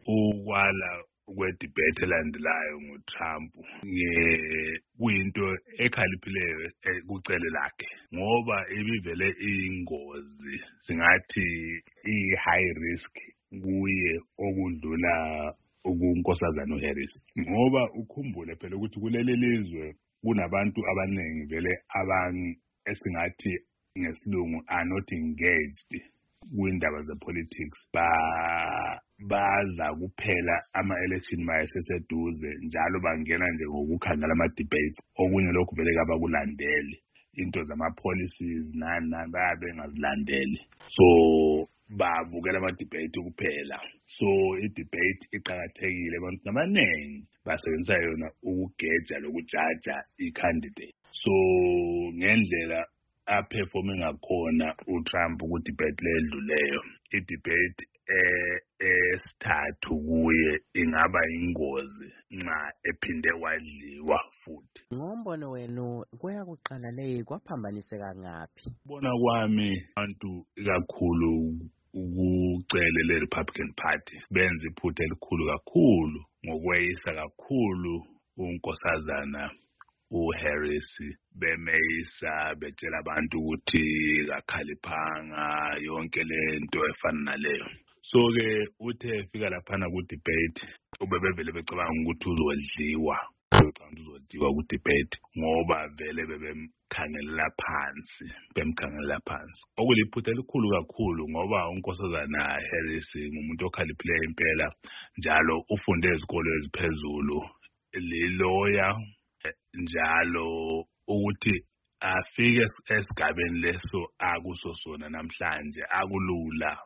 ukwala kwedebate elandelayo ngoTrump kuyinto ekhaliphileyo kucele lakhe ngoba ibivele ingozi singathi i-high risk kuye okudlula ukunkosazana uHarris ngoba ukhumbule phela ukuthi kuleli lizwe kunabantu abaningi vele esingathi ngesilungu are not engaged kwindaba zepolitics baza kuphela ama-election mayeseseduze njalo bangena nje ngokukhangela ama-debates okunye lokhu vele kabakulandeli into zama-policies nani bayabe bengazilandeli so bavukela ama-debate kuphela so i-debate iqakathekile abantu abaningi basebenzisa yona ukugeja lokujaja i-candidate so ngendlela aperforme ngakhona uTrump ku-debate ledluleyo i-debate esithathu kuye ingaba ingozi nxa ephinde wadliwa futhi. Ngombono wenu kuya kuqala leyi kwaphambaniseka ngaphi? Bona kwami abantu kakhulu ukucele le-Republican Party benza iphutha elikhulu kakhulu ngokweyisa kakhulu unkosazana uHarris bemeyisa betshela abantu ukuthi kakhaliphanga yonke lento efana naleyo so ke uthe efika laphana ku-debate ubebevele becabanga ukuthi uzodliwa ku-debate ngoba vele bemkhangelela phansi okuliphutha elikhulu kakhulu ngoba unkosazana Harris ngumuntu okhaliphileyo impela njalo ufunde ezikolo eziphezulu liloya njalo ukuthi afike esigabeni leso akuso sona namhlanje akulula